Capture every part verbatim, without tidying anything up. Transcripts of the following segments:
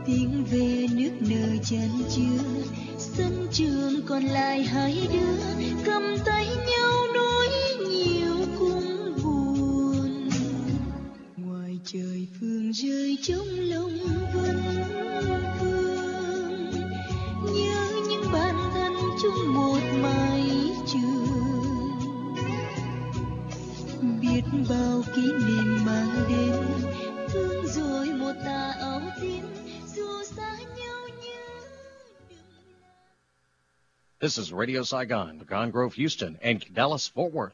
tiếng về nước nở chan chứa, sân trường còn lại hai đứa cầm tay nhau nói nhiều cũng buồn. Ngoài trời phương rơi trong lòng vẫn vương, nhớ những bạn thân chung một mái trường, biết bao kỷ niệm mang đến thương rồi một tà áo tím dù xa nhau nhớ. This is Radio Saigon, Pecan Grove, Houston, and Dallas, Fort Worth.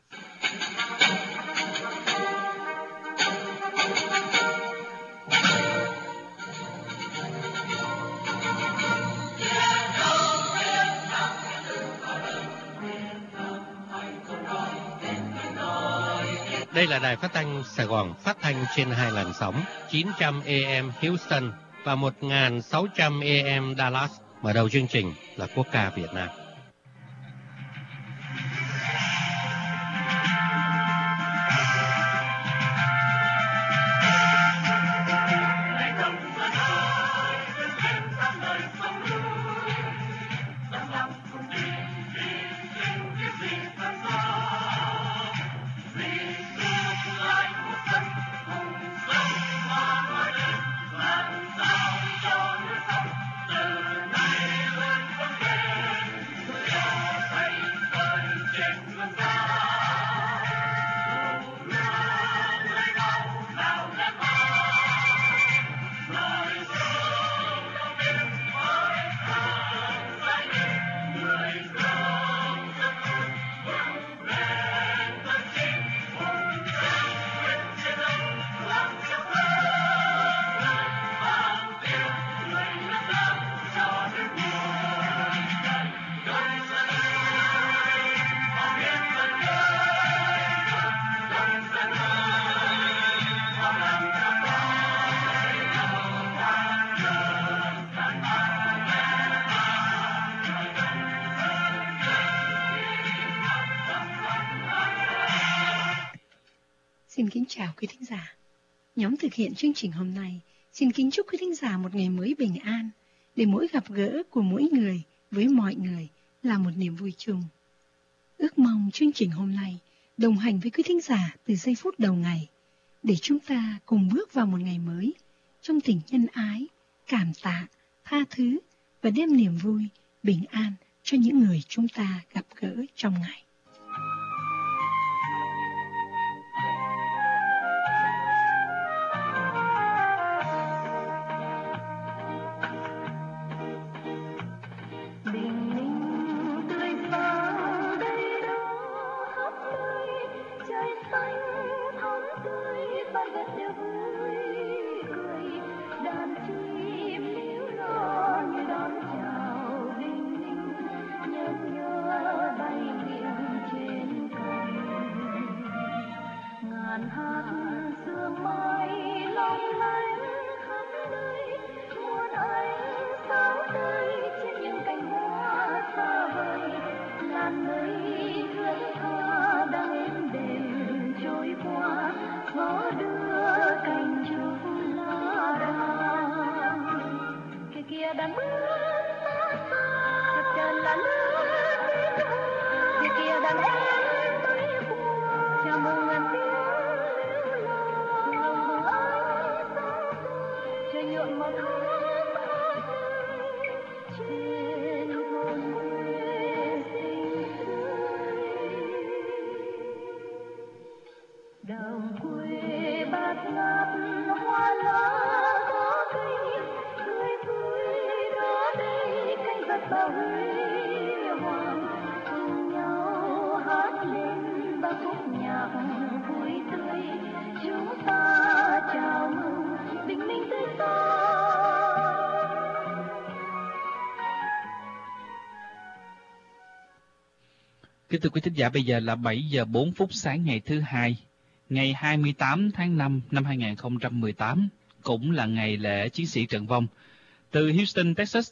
Đây là đài phát thanh Sài Gòn, phát thanh trên hai làn sóng chín trăm A M Houston và một nghìn sáu trăm A M Dallas. Mở đầu chương trình là quốc ca Việt Nam. Xin kính chào quý thính giả. Nhóm thực hiện chương trình hôm nay xin kính chúc quý thính giả một ngày mới bình an, để mỗi gặp gỡ của mỗi người với mọi người là một niềm vui chung. Ước mong chương trình hôm nay đồng hành với quý thính giả từ giây phút đầu ngày, để chúng ta cùng bước vào một ngày mới trong tình nhân ái, cảm tạ, tha thứ và đem niềm vui, bình an cho những người chúng ta gặp gỡ trong ngày. Kính thưa quý thính giả, bây giờ là bảy giờ bốn phút sáng ngày thứ hai, ngày hai mươi tám tháng năm năm hai nghìn không trăm mười tám, cũng là ngày lễ chiến sĩ trận vong. Từ Houston, Texas,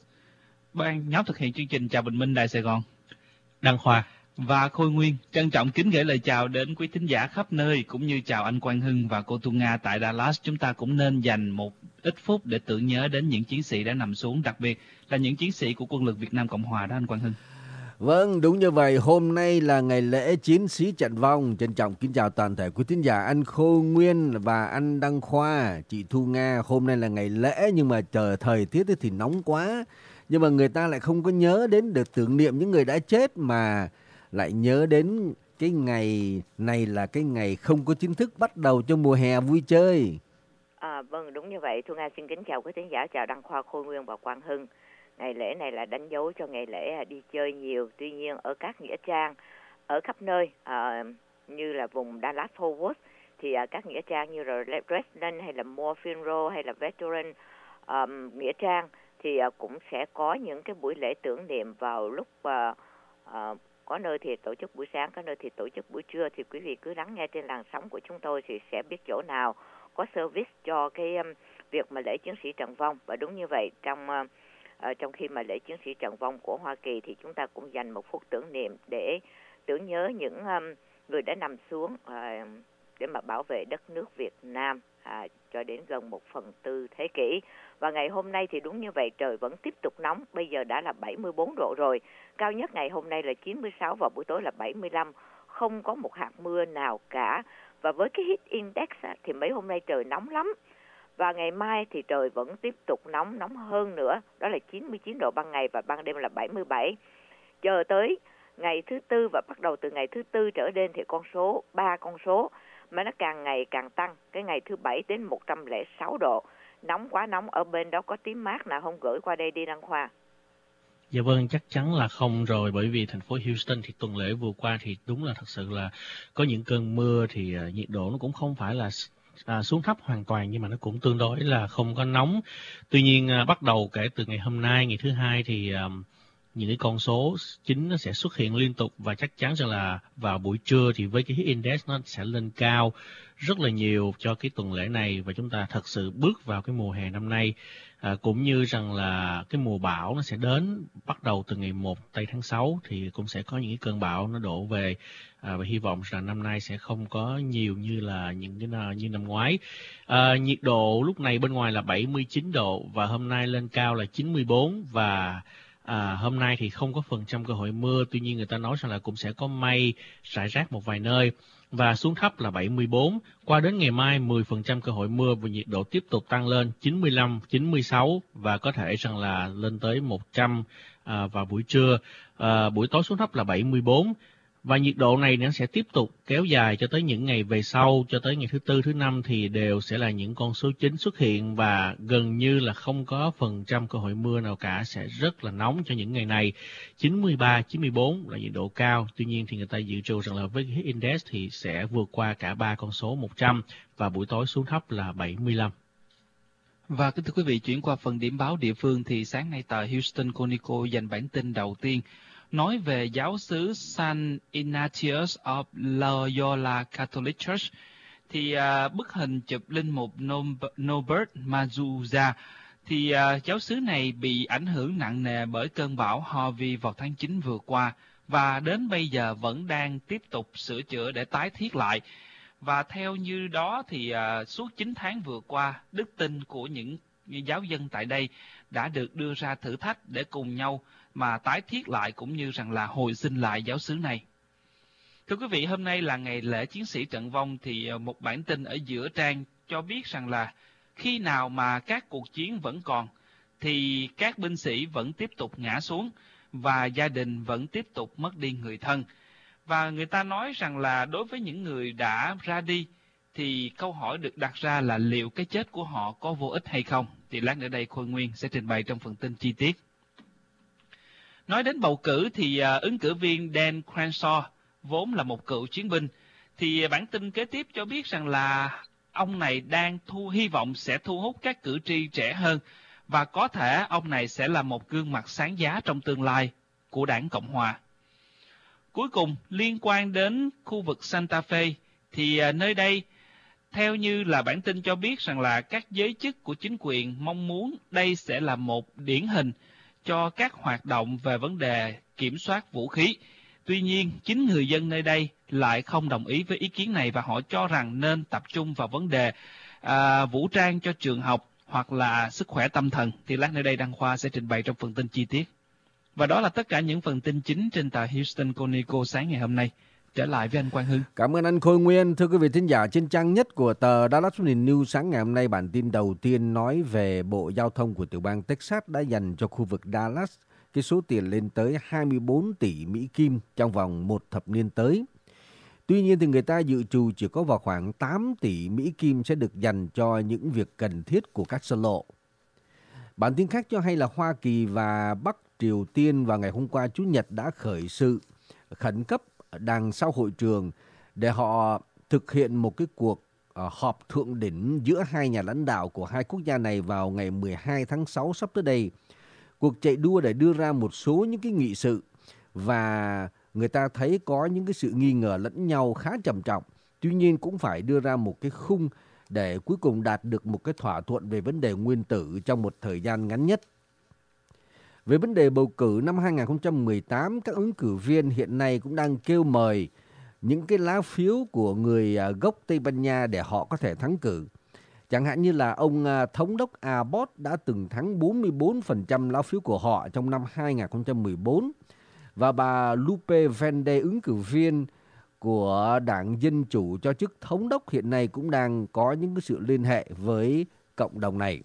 ban nhóm thực hiện chương trình chào bình minh Đài Sài Gòn, Đăng Khoa và Khôi Nguyên trân trọng kính gửi lời chào đến quý thính giả khắp nơi, cũng như chào anh Quang Hưng và cô Tu Nga tại Dallas. Chúng ta cũng nên dành một ít phút để tưởng nhớ đến những chiến sĩ đã nằm xuống, đặc biệt là những chiến sĩ của quân lực Việt Nam Cộng Hòa đó anh Quang Hưng. Vâng, đúng như vậy. Hôm nay là ngày lễ chiến sĩ trận vong. Trân trọng kính chào toàn thể quý thính giả anh Khôi Nguyên và anh Đăng Khoa, chị Thu Nga. Hôm nay là ngày lễ nhưng mà trời thời tiết thì nóng quá. Nhưng mà người ta lại không có nhớ đến được tưởng niệm những người đã chết, mà lại nhớ đến cái ngày này là cái ngày không có chính thức bắt đầu cho mùa hè vui chơi. À, vâng, đúng như vậy. Thu Nga xin kính chào quý thính giả, chào Đăng Khoa, Khôi Nguyên và Quang Hưng. Ngày lễ này là đánh dấu cho ngày lễ đi chơi nhiều. Tuy nhiên ở các nghĩa trang ở khắp nơi, à, như là vùng Dallas-Fort Worth, thì à, các nghĩa trang như là Redland hay là Moore Funeral hay là Veteran um, nghĩa trang thì à, cũng sẽ có những cái buổi lễ tưởng niệm vào lúc à, à, có nơi thì tổ chức buổi sáng, có nơi thì tổ chức buổi trưa. Thì quý vị cứ lắng nghe trên làn sóng của chúng tôi thì sẽ biết chỗ nào có service cho cái um, việc mà lễ chiến sĩ trận vong. Và đúng như vậy, trong uh, uh, trong khi mà lễ chiến sĩ trận vong của Hoa Kỳ thì chúng ta cũng dành một phút tưởng niệm để tưởng nhớ những um, người đã nằm xuống uh, để mà bảo vệ đất nước Việt Nam uh, cho đến gần một phần tư thế kỷ. Và ngày hôm nay thì đúng như vậy, trời vẫn tiếp tục nóng. Bây giờ đã là bảy mươi bốn độ rồi. Cao nhất ngày hôm nay là chín mươi sáu, và buổi tối là bảy mươi lăm. Không có một hạt mưa nào cả. Và với cái heat index thì mấy hôm nay trời nóng lắm. Và ngày mai thì trời vẫn tiếp tục nóng, nóng hơn nữa. Đó là chín mươi chín độ ban ngày và ban đêm là bảy mươi bảy. Chờ tới ngày thứ tư và bắt đầu từ ngày thứ tư trở lên thì con số, ba con số mà nó càng ngày càng tăng. Cái ngày thứ bảy đến một trăm lẻ sáu độ. Nóng quá nóng, ở bên đó có tím mát nào không gửi qua đây đi Đăng Khoa? Dạ vâng, chắc chắn là không rồi, bởi vì thành phố Houston thì tuần lễ vừa qua thì đúng là thật sự là có những cơn mưa, thì uh, nhiệt độ nó cũng không phải là à, xuống thấp hoàn toàn, nhưng mà nó cũng tương đối là không có nóng. Tuy nhiên uh, bắt đầu kể từ ngày hôm nay, ngày thứ hai thì uh, những cái con số chính nó sẽ xuất hiện liên tục, và chắc chắn rằng là vào buổi trưa thì với cái heat index nó sẽ lên cao rất là nhiều cho cái tuần lễ này, và chúng ta thật sự bước vào cái mùa hè năm nay. À, cũng như rằng là cái mùa bão nó sẽ đến bắt đầu từ ngày một tây tháng sáu, thì cũng sẽ có những cái cơn bão nó đổ về, à, và hy vọng rằng năm nay sẽ không có nhiều như là những cái như năm ngoái. À, nhiệt độ lúc này bên ngoài là bảy mươi chín độ và hôm nay lên cao là chín mươi bốn, và À, hôm nay thì không có phần trăm cơ hội mưa, tuy nhiên người ta nói rằng là cũng sẽ có mây rải rác một vài nơi, và xuống thấp là bảy mươi bốn. Qua đến ngày mai mười phần trăm cơ hội mưa và nhiệt độ tiếp tục tăng lên chín mươi lăm, chín mươi sáu, và có thể rằng là lên tới một trăm à, vào buổi trưa. À, buổi tối xuống thấp là bảy mươi bốn. Và nhiệt độ này nó sẽ tiếp tục kéo dài cho tới những ngày về sau, cho tới ngày thứ tư, thứ năm thì đều sẽ là những con số chính xuất hiện, và gần như là không có phần trăm cơ hội mưa nào cả, sẽ rất là nóng cho những ngày này. chín mươi ba, chín mươi bốn là nhiệt độ cao, tuy nhiên thì người ta dự trù rằng là với heat index thì sẽ vượt qua cả ba con số một trăm, và buổi tối xuống thấp là bảy mươi lăm. Và kính thưa quý vị, chuyển qua phần điểm báo địa phương thì sáng nay tờ Houston Chronicle dành bản tin đầu tiên nói về giáo xứ San Ignatius of Loyola Catholic Church. Thì uh, bức hình chụp linh mục Norbert Mazuza, thì uh, giáo xứ này bị ảnh hưởng nặng nề bởi cơn bão Harvey vào tháng chín vừa qua, và đến bây giờ vẫn đang tiếp tục sửa chữa để tái thiết lại. Và theo như đó thì uh, suốt chín tháng vừa qua, đức tin của những giáo dân tại đây đã được đưa ra thử thách để cùng nhau mà tái thiết lại, cũng như rằng là hồi sinh lại giáo xứ này. Thưa quý vị, hôm nay là ngày lễ chiến sĩ trận vong, thì một bản tin ở giữa trang cho biết rằng là khi nào mà các cuộc chiến vẫn còn thì các binh sĩ vẫn tiếp tục ngã xuống và gia đình vẫn tiếp tục mất đi người thân. Và người ta nói rằng là đối với những người đã ra đi thì câu hỏi được đặt ra là liệu cái chết của họ có vô ích hay không? Thì lát nữa đây Khôi Nguyên sẽ trình bày trong phần tin chi tiết. Nói đến bầu cử thì uh, ứng cử viên Dan Crenshaw, vốn là một cựu chiến binh, thì bản tin kế tiếp cho biết rằng là ông này đang thu hy vọng sẽ thu hút các cử tri trẻ hơn, và có thể ông này sẽ là một gương mặt sáng giá trong tương lai của đảng Cộng Hòa. Cuối cùng, liên quan đến khu vực Santa Fe, thì uh, nơi đây, theo như là bản tin cho biết rằng là các giới chức của chính quyền mong muốn đây sẽ là một điển hình cho các hoạt động về vấn đề kiểm soát vũ khí. Tuy nhiên, chính người dân nơi đây lại không đồng ý với ý kiến này, và họ cho rằng nên tập trung vào vấn đề à, vũ trang cho trường học, hoặc là sức khỏe tâm thần thì lát nữa đây Đăng Khoa sẽ trình bày trong phần tin chi tiết. Và đó là tất cả những phần tin chính trên tờ Houston Chronicle sáng ngày hôm nay. Trở lại với anh Quang Hưng. Cảm ơn anh Khôi Nguyên. Thưa quý vị thính giả, trên trang nhất của tờ Dallas Morning News sáng ngày hôm nay, bản tin đầu tiên nói về Bộ Giao thông của tiểu bang Texas đã dành cho khu vực Dallas cái số tiền lên tới hai mươi bốn tỷ Mỹ Kim trong vòng một thập niên tới. Tuy nhiên thì người ta dự trù chỉ có vào khoảng tám tỷ Mỹ Kim sẽ được dành cho những việc cần thiết của các xa lộ. Bản tin khác cho hay là Hoa Kỳ và Bắc Triều Tiên vào ngày hôm qua Chủ nhật đã khởi sự khẩn cấp đằng sau hội trường để họ thực hiện một cái cuộc uh, họp thượng đỉnh giữa hai nhà lãnh đạo của hai quốc gia này vào ngày mười hai tháng sáu sắp tới đây. Cuộc chạy đua để đưa ra một số những cái nghị sự và người ta thấy có những cái sự nghi ngờ lẫn nhau khá trầm trọng. Tuy nhiên cũng phải đưa ra một cái khung để cuối cùng đạt được một cái thỏa thuận về vấn đề nguyên tử trong một thời gian ngắn nhất. Về vấn đề bầu cử năm hai không một tám, các ứng cử viên hiện nay cũng đang kêu mời những cái lá phiếu của người gốc Tây Ban Nha để họ có thể thắng cử. Chẳng hạn như là ông Thống đốc Abbott đã từng thắng bốn mươi bốn phần trăm lá phiếu của họ trong năm hai không một bốn. Và bà Lupe Vende, ứng cử viên của Đảng Dân Chủ cho chức Thống đốc, hiện nay cũng đang có những cái sự liên hệ với cộng đồng này.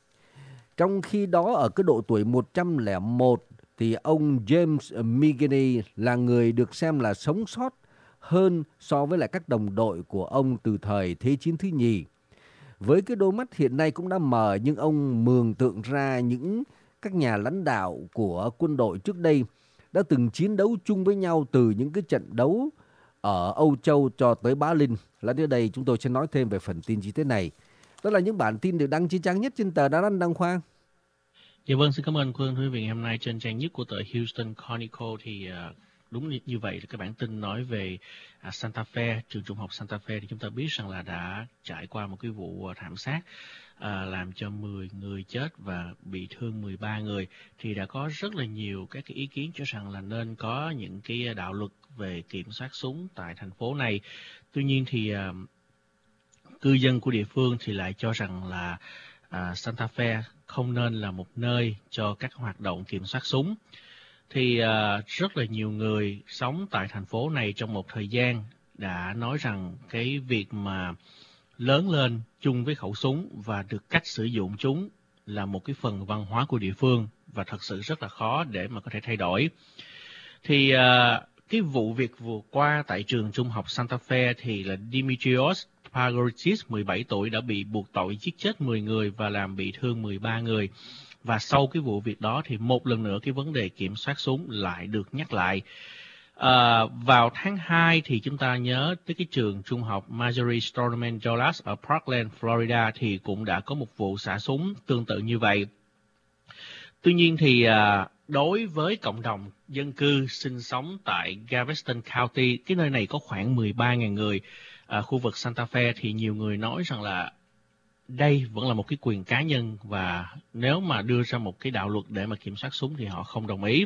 Trong khi đó, ở cái độ tuổi một trăm lẻ một thì ông James McGinney là người được xem là sống sót hơn so với lại các đồng đội của ông từ thời Thế chiến thứ nhì. Với cái đôi mắt hiện nay cũng đã mờ, nhưng ông mường tượng ra những các nhà lãnh đạo của quân đội trước đây đã từng chiến đấu chung với nhau từ những cái trận đấu ở Âu Châu cho tới Bá Linh. Lát nữa đây chúng tôi sẽ nói thêm về phần tin chi tiết này. Đó là những bản tin được đăng trên trang nhất trên tờ Đà Nẵng Đăng Khoa. Dạ vâng, xin cảm ơn quý vị. Hôm nay trên trang nhất của tờ Houston Chronicle thì uh, đúng như vậy là cái bản tin nói về uh, Santa Fe, trường trung học Santa Fe thì chúng ta biết rằng là đã trải qua một cái vụ uh, thảm sát uh, làm cho mười người chết và bị thương mười ba người. Thì đã có rất là nhiều các cái ý kiến cho rằng là nên có những cái đạo luật về kiểm soát súng tại thành phố này. Tuy nhiên thì uh, cư dân của địa phương thì lại cho rằng là uh, Santa Fe không nên là một nơi cho các hoạt động kiểm soát súng. Thì uh, rất là nhiều người sống tại thành phố này trong một thời gian đã nói rằng cái việc mà lớn lên chung với khẩu súng và được cách sử dụng chúng là một cái phần văn hóa của địa phương và thật sự rất là khó để mà có thể thay đổi. Thì uh, cái vụ việc vừa qua tại trường trung học Santa Fe thì là Dimitrios Pagoritis, mười bảy tuổi, đã bị buộc tội giết chết mười người và làm bị thương mười ba người. Và sau cái vụ việc đó thì một lần nữa cái vấn đề kiểm soát súng lại được nhắc lại. À, vào tháng hai thì chúng ta nhớ tới cái trường trung học Marjory Stoneman Douglas ở Parkland, Florida thì cũng đã có một vụ xả súng tương tự như vậy. Tuy nhiên thì à, đối với cộng đồng dân cư sinh sống tại Galveston County, cái nơi này có khoảng mười ba nghìn người, à, khu vực Santa Fe, thì nhiều người nói rằng là đây vẫn là một cái quyền cá nhân và nếu mà đưa ra một cái đạo luật để mà kiểm soát súng thì họ không đồng ý.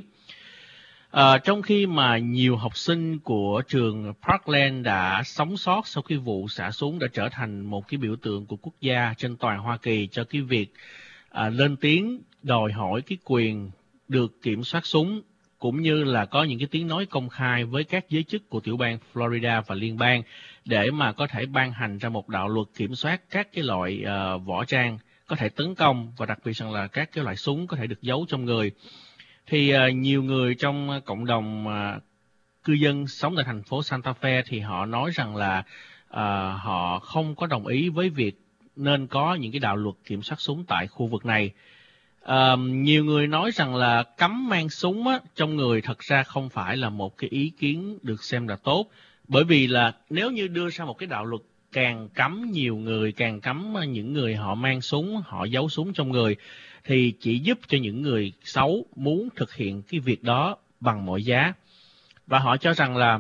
À, trong khi mà nhiều học sinh của trường Parkland đã sống sót sau cái vụ xả súng đã trở thành một cái biểu tượng của quốc gia trên toàn Hoa Kỳ cho cái việc à, lên tiếng đòi hỏi cái quyền được kiểm soát súng, cũng như là có những cái tiếng nói công khai với các giới chức của tiểu bang Florida và liên bang để mà có thể ban hành ra một đạo luật kiểm soát các cái loại uh, võ trang có thể tấn công và đặc biệt rằng là các cái loại súng có thể được giấu trong người. Thì uh, nhiều người trong cộng đồng uh, cư dân sống tại thành phố Santa Fe thì họ nói rằng là uh, họ không có đồng ý với việc nên có những cái đạo luật kiểm soát súng tại khu vực này. Uh, nhiều người nói rằng là cấm mang súng á, trong người thật ra không phải là một cái ý kiến được xem là tốt, bởi vì là nếu như đưa ra một cái đạo luật càng cấm nhiều người, càng cấm những người họ mang súng, họ giấu súng trong người, thì chỉ giúp cho những người xấu muốn thực hiện cái việc đó bằng mọi giá. Và họ cho rằng là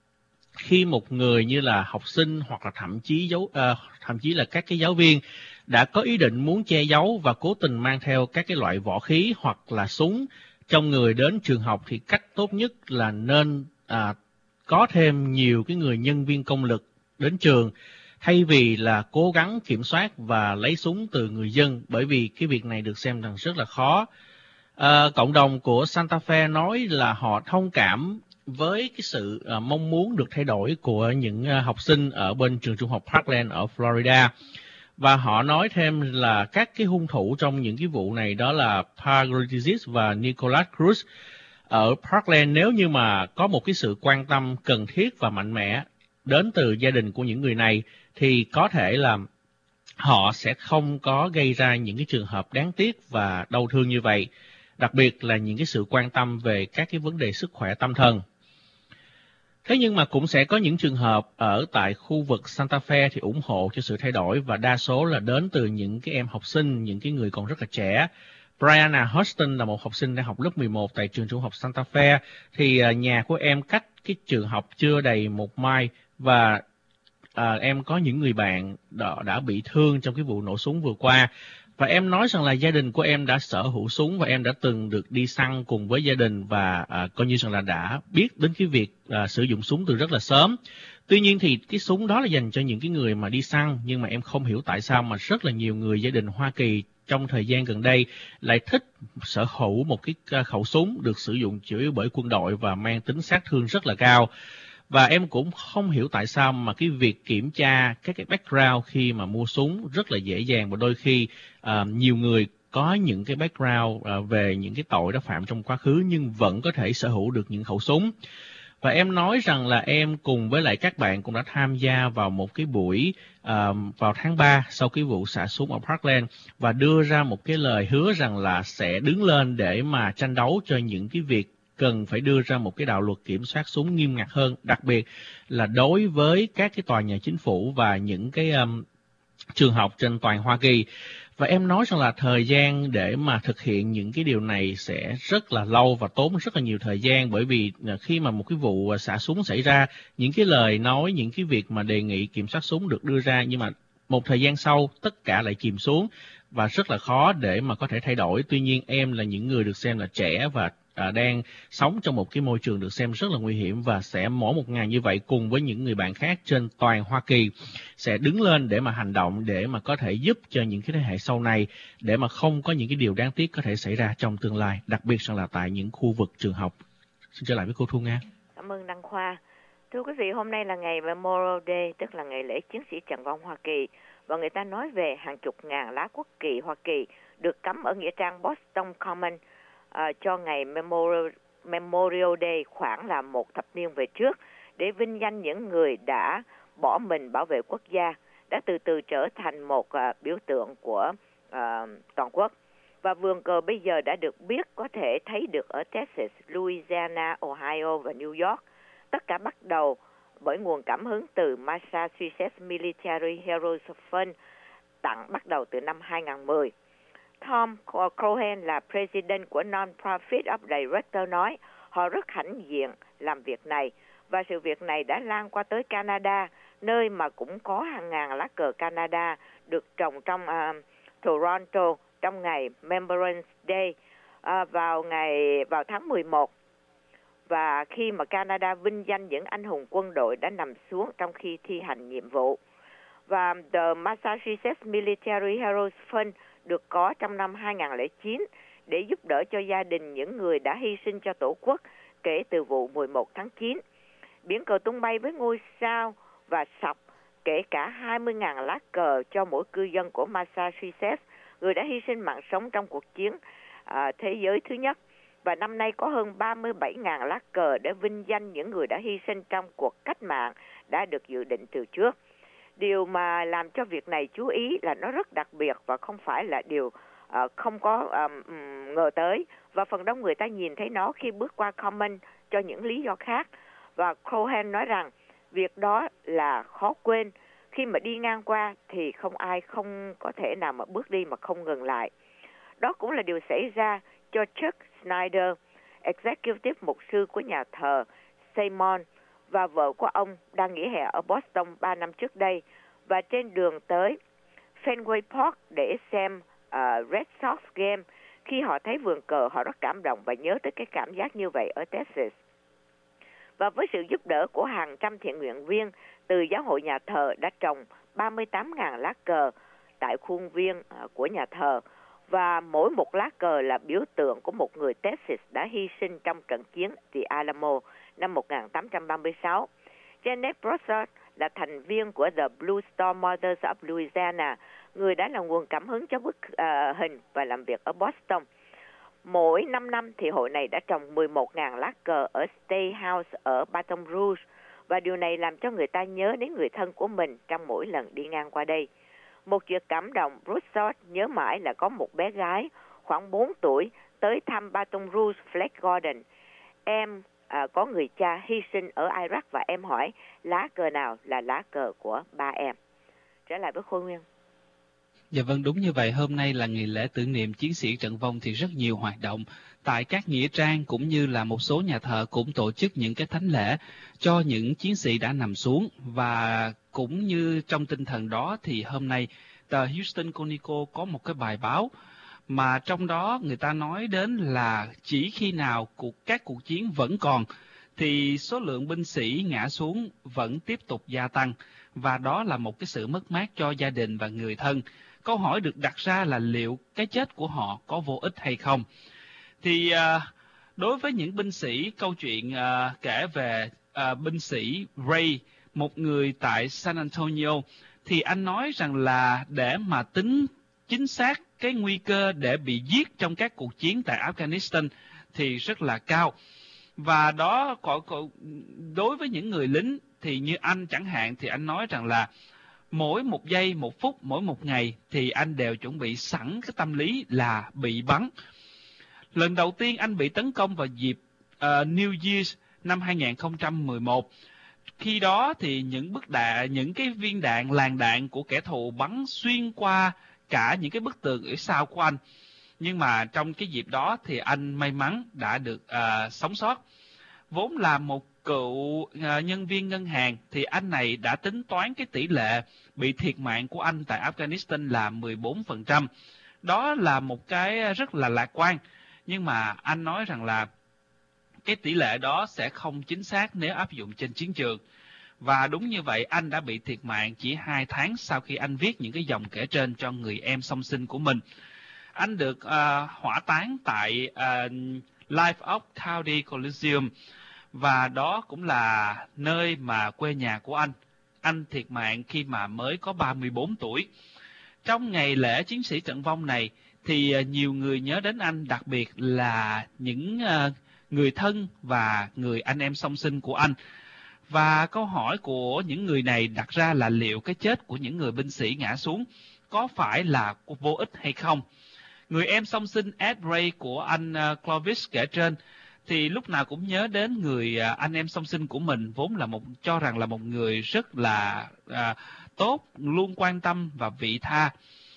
khi một người như là học sinh hoặc là thậm chí giấu, uh, thậm chí là các cái giáo viên đã có ý định muốn che giấu và cố tình mang theo các cái loại võ khí hoặc là súng trong người đến trường học, thì cách tốt nhất là nên à, có thêm nhiều cái người nhân viên công lực đến trường thay vì là cố gắng kiểm soát và lấy súng từ người dân, bởi vì cái việc này được xem rằng rất là khó. À, cộng đồng của Santa Fe nói là họ thông cảm với cái sự uh, mong muốn được thay đổi của những uh, học sinh ở bên trường trung học Parkland ở Florida. Và họ nói thêm là các cái hung thủ trong những cái vụ này đó là Pargridis và Nicholas Cruz ở Parkland, nếu như mà có một cái sự quan tâm cần thiết và mạnh mẽ đến từ gia đình của những người này, thì có thể là họ sẽ không có gây ra những cái trường hợp đáng tiếc và đau thương như vậy, đặc biệt là những cái sự quan tâm về các cái vấn đề sức khỏe tâm thần. Thế nhưng mà cũng sẽ có những trường hợp ở tại khu vực Santa Fe thì ủng hộ cho sự thay đổi, và đa số là đến từ những cái em học sinh, những cái người còn rất là trẻ. Brianna Houston là một học sinh đang học lớp mười một tại trường trung học Santa Fe, thì nhà của em cách cái trường học chưa đầy một mile, và à, em có những người bạn đã, đã bị thương trong cái vụ nổ súng vừa qua. Và em nói rằng là gia đình của em đã sở hữu súng và em đã từng được đi săn cùng với gia đình, và à, coi như rằng là đã biết đến cái việc à, sử dụng súng từ rất là sớm. Tuy nhiên thì cái súng đó là dành cho những cái người mà đi săn, nhưng mà em không hiểu tại sao mà rất là nhiều người gia đình Hoa Kỳ trong thời gian gần đây lại thích sở hữu một cái khẩu súng được sử dụng chủ yếu bởi quân đội và mang tính sát thương rất là cao. Và em cũng không hiểu tại sao mà cái việc kiểm tra các cái background khi mà mua súng rất là dễ dàng, và đôi khi uh, nhiều người có những cái background uh, về những cái tội đã phạm trong quá khứ nhưng vẫn có thể sở hữu được những khẩu súng. Và em nói rằng là em cùng với lại các bạn cũng đã tham gia vào một cái buổi uh, vào tháng ba sau cái vụ xả súng ở Parkland, và đưa ra một cái lời hứa rằng là sẽ đứng lên để mà tranh đấu cho những cái việc cần phải đưa ra một cái đạo luật kiểm soát súng nghiêm ngặt hơn, đặc biệt là đối với các cái tòa nhà chính phủ và những cái um, trường học trên toàn Hoa Kỳ. Và em nói rằng là thời gian để mà thực hiện những cái điều này sẽ rất là lâu và tốn rất là nhiều thời gian, bởi vì khi mà một cái vụ xả súng xảy ra, những cái lời nói, những cái việc mà đề nghị kiểm soát súng được đưa ra, nhưng mà một thời gian sau tất cả lại chìm xuống và rất là khó để mà có thể thay đổi. Tuy nhiên em là những người được xem là trẻ và À, đang sống trong một cái môi trường được xem rất là nguy hiểm, và sẽ mỗi một ngày như vậy cùng với những người bạn khác trên toàn Hoa Kỳ sẽ đứng lên để mà hành động, để mà có thể giúp cho những cái thế hệ sau này, để mà không có những cái điều đáng tiếc có thể xảy ra trong tương lai, đặc biệt là tại những khu vực trường học. Xin trở lại với cô Thu Nga. Cảm ơn Đăng Khoa. Thưa quý vị, hôm nay là ngày Memorial Day, tức là ngày lễ chiến sĩ trận vong Hoa Kỳ, và người ta nói về hàng chục ngàn lá quốc kỳ Hoa Kỳ được cắm ở nghĩa trang Boston Common Uh, cho ngày Memorial, Memorial Day khoảng là một thập niên về trước, để vinh danh những người đã bỏ mình bảo vệ quốc gia, đã từ từ trở thành một uh, biểu tượng của uh, toàn quốc. Và vườn cờ bây giờ đã được biết có thể thấy được ở Texas, Louisiana, Ohio và New York. Tất cả bắt đầu bởi nguồn cảm hứng từ Massachusetts Military Heroes Fund, tặng bắt đầu từ năm hai không một không. Tom Cohen là president của Non-Profit of Director nói họ rất hãnh diện làm việc này, và sự việc này đã lan qua tới Canada, nơi mà cũng có hàng ngàn lá cờ Canada được trồng trong uh, Toronto trong ngày Remembrance Day uh, vào ngày vào tháng mười một. Và khi mà Canada vinh danh những anh hùng quân đội đã nằm xuống trong khi thi hành nhiệm vụ. Và The Massachusetts Military Heroes Fund được có trong năm hai không không chín để giúp đỡ cho gia đình những người đã hy sinh cho Tổ quốc kể từ vụ mười một tháng chín. Biển cờ tung bay với ngôi sao và sọc, kể cả hai mươi nghìn lá cờ cho mỗi cư dân của Massachusetts, người đã hy sinh mạng sống trong cuộc chiến à, thế giới thứ nhất. Và năm nay có hơn ba mươi bảy nghìn lá cờ để vinh danh những người đã hy sinh trong cuộc cách mạng đã được dự định từ trước. Điều mà làm cho việc này chú ý là nó rất đặc biệt và không phải là điều uh, không có um, ngờ tới. Và phần đông người ta nhìn thấy nó khi bước qua Common cho những lý do khác. Và Cohen nói rằng việc đó là khó quên. Khi mà đi ngang qua thì không ai không có thể nào mà bước đi mà không ngừng lại. Đó cũng là điều xảy ra cho Chuck Snyder, Executive mục sư của nhà thờ Simon, và vợ của ông đang nghỉ hè ở Boston ba năm trước đây, và trên đường tới Fenway Park để xem uh, Red Sox game. Khi họ thấy vườn cờ, họ rất cảm động và nhớ tới cái cảm giác như vậy ở Texas. Và với sự giúp đỡ của hàng trăm thiện nguyện viên từ giáo hội nhà thờ đã trồng ba mươi tám nghìn lá cờ tại khuôn viên của nhà thờ, và mỗi một lá cờ là biểu tượng của một người Texas đã hy sinh trong trận chiến The Alamo năm một nghìn tám trăm ba mươi sáu. Janet Broussard là thành viên của The Blue Star Mothers of Louisiana, người đã là nguồn cảm hứng cho bức uh, hình và làm việc ở Boston. Mỗi năm năm thì hội này đã trồng mười một nghìn lá cờ ở State House ở Baton Rouge, và điều này làm cho người ta nhớ đến người thân của mình trong mỗi lần đi ngang qua đây. Một chuyện cảm động Broussard nhớ mãi là có một bé gái khoảng bốn tuổi tới thăm Baton Rouge Flag Garden. Em à, có người cha hy sinh ở Iraq và em hỏi lá cờ nào là lá cờ của ba em. Trở lại với Khôi Nguyên. Dạ vâng, đúng như vậy. Hôm nay là ngày lễ tưởng niệm chiến sĩ trận vong thì rất nhiều hoạt động. Tại các nghĩa trang cũng như là một số nhà thờ cũng tổ chức những cái thánh lễ cho những chiến sĩ đã nằm xuống. Và cũng như trong tinh thần đó thì hôm nay tờ Houston Chronicle có một cái bài báo mà trong đó người ta nói đến là chỉ khi nào cuộc các cuộc chiến vẫn còn thì số lượng binh sĩ ngã xuống vẫn tiếp tục gia tăng, và đó là một cái sự mất mát cho gia đình và người thân. Câu hỏi được đặt ra là liệu cái chết của họ có vô ích hay không? Thì uh, đối với những binh sĩ, câu chuyện uh, kể về uh, binh sĩ Ray, một người tại San Antonio, thì anh nói rằng là để mà tính chính xác cái nguy cơ để bị giết trong các cuộc chiến tại Afghanistan thì rất là cao. Và đó có, có, đối với những người lính thì như anh chẳng hạn, thì anh nói rằng là mỗi một giây, một phút, mỗi một ngày thì anh đều chuẩn bị sẵn cái tâm lý là bị bắn. Lần đầu tiên anh bị tấn công vào dịp uh, New Year's năm hai nghìn không trăm mười một. Khi đó thì những bức đạn, những cái viên đạn, làn đạn của kẻ thù bắn xuyên qua cả những cái bức tường ở sau của anh. Nhưng mà trong cái dịp đó thì anh may mắn đã được uh, sống sót. Vốn là một cựu uh, nhân viên ngân hàng thì anh này đã tính toán cái tỷ lệ bị thiệt mạng của anh tại Afghanistan là mười bốn phần trăm. Đó là một cái rất là lạc quan. Nhưng mà anh nói rằng là cái tỷ lệ đó sẽ không chính xác nếu áp dụng trên chiến trường. Và đúng như vậy, anh đã bị thiệt mạng chỉ hai tháng sau khi anh viết những cái dòng kể trên cho người em song sinh của mình. Anh được uh, hỏa táng tại uh, Live Oak County Coliseum, và đó cũng là nơi mà quê nhà của anh. Anh thiệt mạng khi mà mới có ba mươi bốn tuổi. Trong ngày lễ chiến sĩ trận vong này thì uh, nhiều người nhớ đến anh, đặc biệt là những uh, người thân và người anh em song sinh của anh. Và câu hỏi của những người này đặt ra là liệu cái chết của những người binh sĩ ngã xuống có phải là vô ích hay không? Người em song sinh Ed Ray của anh uh, Clovis kể trên thì lúc nào cũng nhớ đến người uh, anh em song sinh của mình, vốn là một cho rằng là một người rất là uh, tốt, luôn quan tâm và vị tha.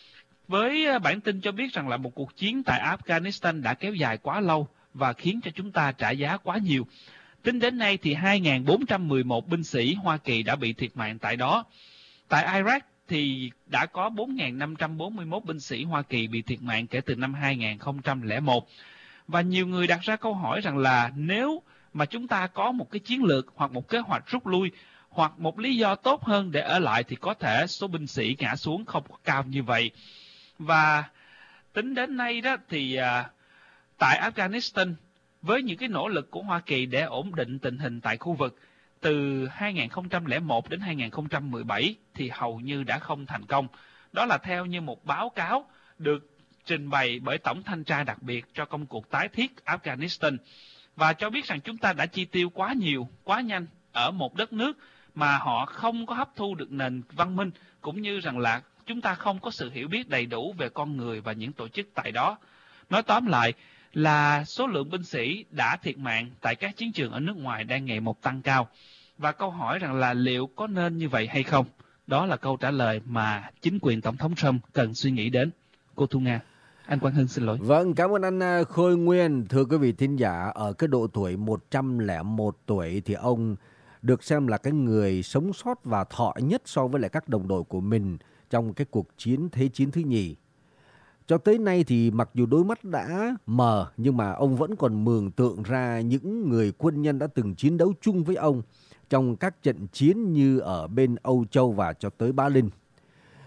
Với uh, bản tin cho biết rằng là một cuộc chiến tại Afghanistan đã kéo dài quá lâu và khiến cho chúng ta trả giá quá nhiều. Tính đến nay thì hai nghìn bốn trăm mười một binh sĩ Hoa Kỳ đã bị thiệt mạng tại đó. Tại Iraq thì đã có bốn nghìn năm trăm bốn mươi mốt binh sĩ Hoa Kỳ bị thiệt mạng kể từ năm hai nghìn không trăm lẻ một. Và nhiều người đặt ra câu hỏi rằng là nếu mà chúng ta có một cái chiến lược hoặc một kế hoạch rút lui hoặc một lý do tốt hơn để ở lại thì có thể số binh sĩ ngã xuống không có cao như vậy. Và tính đến nay đó thì uh, tại Afghanistan, với những cái nỗ lực của Hoa Kỳ để ổn định tình hình tại khu vực từ hai nghìn không trăm lẻ một đến hai nghìn không trăm mười bảy thì hầu như đã không thành công. Đó là theo như một báo cáo được trình bày bởi Tổng Thanh tra đặc biệt cho công cuộc tái thiết Afghanistan, và cho biết rằng chúng ta đã chi tiêu quá nhiều, quá nhanh ở một đất nước mà họ không có hấp thu được nền văn minh, cũng như rằng là chúng ta không có sự hiểu biết đầy đủ về con người và những tổ chức tại đó. Nói tóm lại là số lượng binh sĩ đã thiệt mạng tại các chiến trường ở nước ngoài đang ngày một tăng cao. Và câu hỏi rằng là liệu có nên như vậy hay không? Đó là câu trả lời mà chính quyền Tổng thống Trump cần suy nghĩ đến. Cô Thu Nga. Anh Quang Hưng xin lỗi. Vâng, cảm ơn anh Khôi Nguyên. Thưa quý vị thính giả, ở cái độ tuổi một trăm lẻ một tuổi thì ông được xem là cái người sống sót và thọ nhất so với lại các đồng đội của mình trong cái cuộc chiến Thế chiến thứ nhì. Cho tới nay thì mặc dù đôi mắt đã mờ nhưng mà ông vẫn còn mường tượng ra những người quân nhân đã từng chiến đấu chung với ông trong các trận chiến như ở bên Âu Châu và cho tới Ba Linh.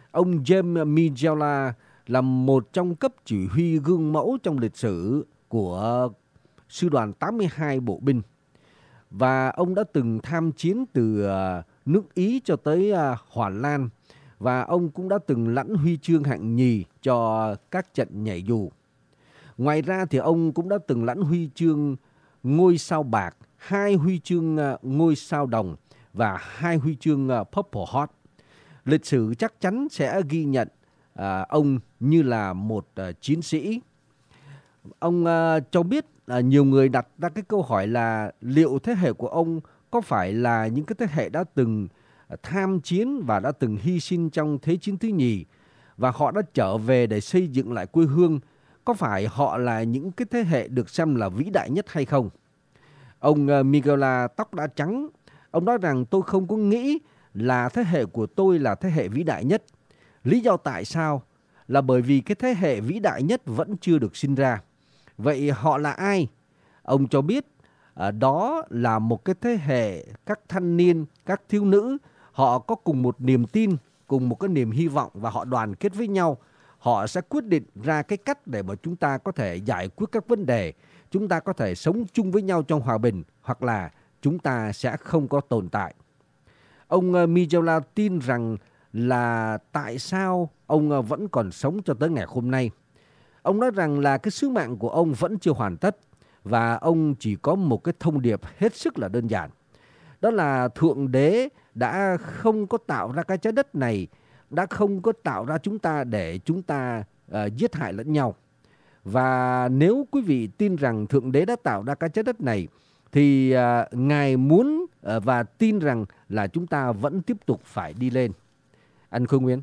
Ông James Mijela là một trong cấp chỉ huy gương mẫu trong lịch sử của sư đoàn tám mươi hai bộ binh. Và ông đã từng tham chiến từ nước Ý cho tới Hòa Lan. Và ông cũng đã từng lãnh huy chương hạng nhì cho các trận nhảy dù. Ngoài ra thì ông cũng đã từng lãnh huy chương ngôi sao bạc, hai huy chương ngôi sao đồng và hai huy chương Purple Heart. Lịch sử chắc chắn sẽ ghi nhận à, ông như là một à, chiến sĩ. Ông à, cho biết à, nhiều người đặt ra cái câu hỏi là liệu thế hệ của ông có phải là những cái thế hệ đã từng tham chiến và đã từng hy sinh trong Thế chiến thứ nhì và họ đã trở về để xây dựng lại quê hương, có phải họ là những cái thế hệ được xem là vĩ đại nhất hay không? Ông uh, Miguela tóc đã trắng, ông nói rằng tôi không có nghĩ là thế hệ của tôi là thế hệ vĩ đại nhất. Lý do tại sao? Là bởi vì cái thế hệ vĩ đại nhất vẫn chưa được sinh ra. Vậy họ là ai? Ông cho biết uh, đó là một cái thế hệ các thanh niên, các thiếu nữ, họ có cùng một niềm tin, cùng một cái niềm hy vọng và họ đoàn kết với nhau. Họ sẽ quyết định ra cái cách để mà chúng ta có thể giải quyết các vấn đề, chúng ta có thể sống chung với nhau trong hòa bình, hoặc là chúng ta sẽ không có tồn tại. Ông Mijela tin rằng là tại sao ông vẫn còn sống cho tới ngày hôm nay. Ông nói rằng là cái sứ mạng của ông vẫn chưa hoàn tất và ông chỉ có một cái thông điệp hết sức là đơn giản. Đó là Thượng Đế đã không có tạo ra cái trái đất này, đã không có tạo ra chúng ta để chúng ta uh, giết hại lẫn nhau. Và nếu quý vị tin rằng Thượng Đế đã tạo ra cái trái đất này, thì uh, Ngài muốn uh, và tin rằng là chúng ta vẫn tiếp tục phải đi lên. Anh Khôi Nguyên.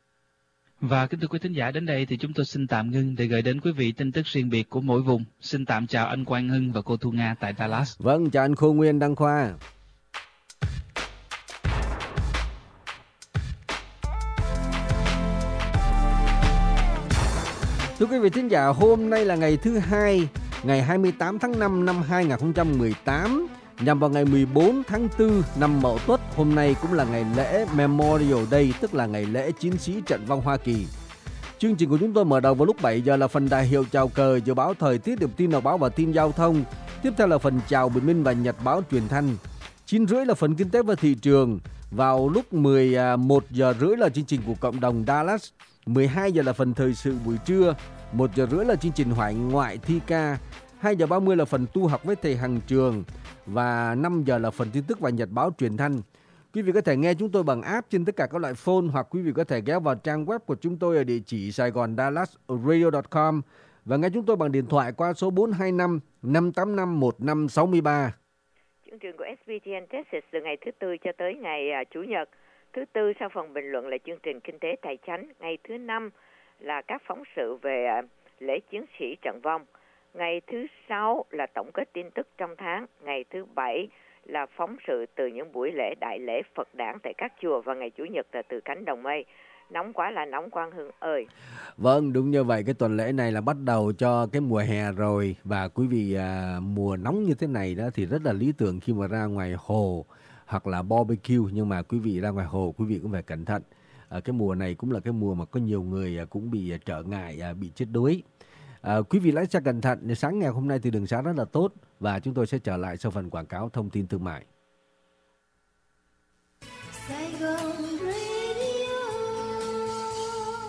Và kính thưa quý thính giả, đến đây thì chúng tôi xin tạm ngưng để gửi đến quý vị tin tức riêng biệt của mỗi vùng. Xin tạm chào anh Quang Hưng và cô Thu Nga tại Dallas. Vâng, chào anh Khôi Nguyên, Đăng Khoa. Thưa quý vị thính giả, hôm nay là ngày thứ hai, ngày hai mươi tám tháng năm năm hai nghìn không trăm mười tám, nhằm vào ngày mười bốn tháng tư năm Mậu Tuất. Hôm nay cũng là ngày lễ Memorial Day, tức là ngày lễ chiến sĩ trận vong Hoa Kỳ. Chương trình của chúng tôi mở đầu vào lúc bảy giờ là phần đại hiệu chào cờ, dự báo thời tiết, điểm tin đọc báo và tin giao thông. Tiếp theo là phần chào bình minh và nhật báo truyền thanh. chín rưỡi là phần kinh tế và thị trường. Vào lúc mười một giờ rưỡi là chương trình của cộng đồng Dallas. mười hai giờ là phần thời sự buổi trưa. một giờ rưỡi là chương trình Hoài ngoại thi ca. hai giờ ba mươi là phần tu học với thầy Hằng Trường. Và năm giờ là phần tin tức và nhật báo truyền thanh. Quý vị có thể nghe chúng tôi bằng app trên tất cả các loại phone, hoặc quý vị có thể ghé vào trang web của chúng tôi ở địa chỉ saigon dallas radio chấm com và nghe chúng tôi bằng điện thoại qua số bốn hai năm năm tám năm một năm sáu ba. Chương trình của ét vê tê en Texas từ ngày thứ tư cho tới ngày uh, Chủ nhật. Thứ tư sau phần bình luận là chương trình Kinh tế Tài chánh. Ngày thứ năm là các phóng sự về uh, lễ chiến sĩ trận vong. Ngày thứ sáu là tổng kết tin tức trong tháng. Ngày thứ bảy là phóng sự từ những buổi lễ đại lễ Phật đản tại các chùa. Và ngày Chủ nhật là từ cánh đồng mây. Nóng quá là nóng, Quang Hưng ơi. Vâng, đúng như vậy. Cái tuần lễ này là bắt đầu cho cái mùa hè rồi. Và quý vị à, mùa nóng như thế này đó thì rất là lý tưởng khi mà ra ngoài hồ hoặc là barbecue. Nhưng mà quý vị ra ngoài hồ, quý vị cũng phải cẩn thận. À, cái mùa này cũng là cái mùa mà có nhiều người à, cũng bị à, trở ngại, à, bị chết đuối. À, quý vị lái xe cẩn thận. Sáng ngày hôm nay thì đường xá rất là tốt. Và chúng tôi sẽ trở lại sau phần quảng cáo thông tin thương mại.